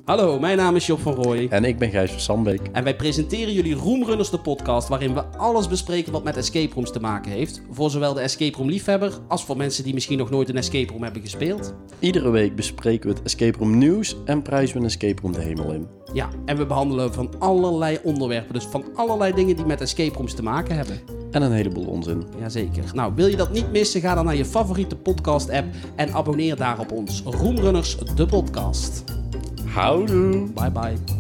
Hallo, mijn naam is Job van Rooij. En ik ben Gijs van Sambeek. En wij presenteren jullie Roomrunners, de podcast, waarin we alles bespreken wat met escape rooms te maken heeft. Voor zowel de escape room liefhebber, als voor mensen die misschien nog nooit een escape room hebben gespeeld. Iedere week bespreken we het escape room nieuws en prijzen we een escape room de hemel in. Ja, en we behandelen van allerlei onderwerpen, dus van allerlei dingen die met escape rooms te maken hebben. En een heleboel onzin. Jazeker. Nou, wil je dat niet missen, ga dan naar je favoriete podcast app en abonneer daar op ons. Roomrunners, de podcast. Houdoe! Bye bye.